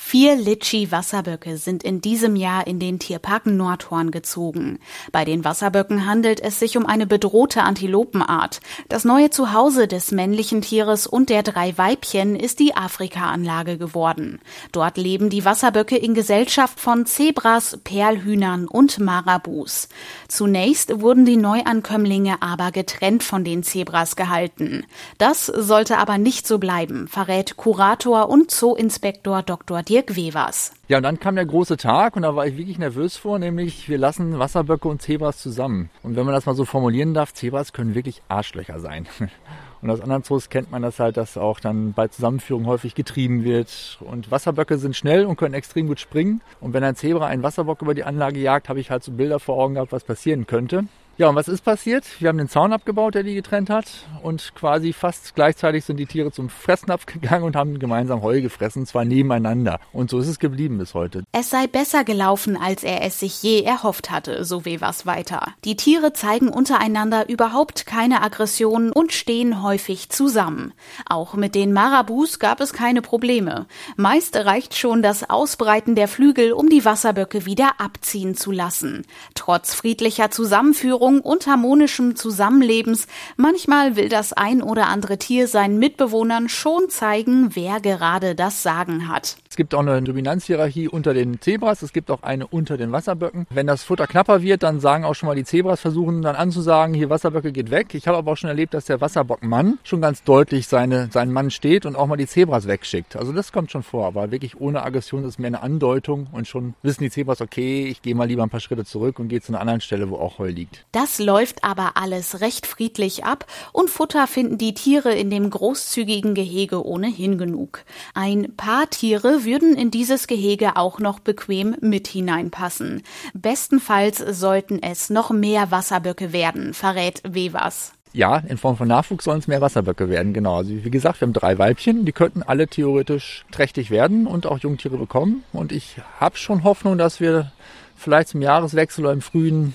4 Litschi-Wasserböcke sind in diesem Jahr in den Tierpark Nordhorn gezogen. Bei den Wasserböcken handelt es sich um eine bedrohte Antilopenart. Das neue Zuhause des männlichen Tieres und der 3 Weibchen ist die Afrika-Anlage geworden. Dort leben die Wasserböcke in Gesellschaft von Zebras, Perlhühnern und Marabus. Zunächst wurden die Neuankömmlinge aber getrennt von den Zebras gehalten. Das sollte aber nicht so bleiben, verrät Kurator und Zooinspektor Dr. Dirk Wevers. Ja, und dann kam der große Tag und da war ich wirklich nervös vor, nämlich wir lassen Wasserböcke und Zebras zusammen. Und wenn man das mal so formulieren darf, Zebras können wirklich Arschlöcher sein. Und aus anderen Zoos kennt man das halt, dass auch dann bei Zusammenführung häufig getrieben wird. Und Wasserböcke sind schnell und können extrem gut springen. Und wenn ein Zebra einen Wasserbock über die Anlage jagt, habe ich halt so Bilder vor Augen gehabt, was passieren könnte. Ja, und was ist passiert? Wir haben den Zaun abgebaut, der die getrennt hat. Und quasi fast gleichzeitig sind die Tiere zum Fressnapf gegangen und haben gemeinsam Heu gefressen, zwar nebeneinander. Und so ist es geblieben bis heute. Es sei besser gelaufen, als er es sich je erhofft hatte, so Wevers weiter. Die Tiere zeigen untereinander überhaupt keine Aggressionen und stehen häufig zusammen. Auch mit den Marabus gab es keine Probleme. Meist reicht schon das Ausbreiten der Flügel, um die Wasserböcke wieder abziehen zu lassen. Trotz friedlicher Zusammenführung und harmonischem Zusammenlebens, manchmal will das ein oder andere Tier seinen Mitbewohnern schon zeigen, wer gerade das Sagen hat. Es gibt auch eine Dominanzhierarchie unter den Zebras, es gibt auch eine unter den Wasserböcken. Wenn das Futter knapper wird, dann sagen auch schon mal die Zebras, versuchen dann anzusagen, hier Wasserböcke geht weg. Ich habe aber auch schon erlebt, dass der Wasserbockmann schon ganz deutlich seinen Mann steht und auch mal die Zebras wegschickt. Also das kommt schon vor, aber wirklich ohne Aggression ist mehr eine Andeutung und schon wissen die Zebras, okay, ich gehe mal lieber ein paar Schritte zurück und gehe zu einer anderen Stelle, wo auch Heu liegt. Das läuft aber alles recht friedlich ab und Futter finden die Tiere in dem großzügigen Gehege ohnehin genug. Ein paar Tiere würden in dieses Gehege auch noch bequem mit hineinpassen. Bestenfalls sollten es noch mehr Wasserböcke werden, verrät Wevers. Ja, in Form von Nachwuchs sollen es mehr Wasserböcke werden, genau. Also wie gesagt, wir haben 3 Weibchen, die könnten alle theoretisch trächtig werden und auch Jungtiere bekommen. Und ich habe schon Hoffnung, dass wir vielleicht zum Jahreswechsel oder im frühen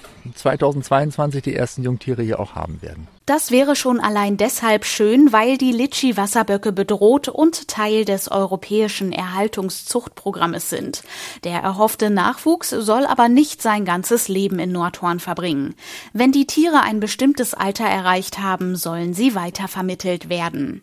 2022 die ersten Jungtiere hier auch haben werden. Das wäre schon allein deshalb schön, weil die Litschi-Wasserböcke bedroht und Teil des europäischen Erhaltungszuchtprogrammes sind. Der erhoffte Nachwuchs soll aber nicht sein ganzes Leben in Nordhorn verbringen. Wenn die Tiere ein bestimmtes Alter erreicht haben, sollen sie weitervermittelt werden.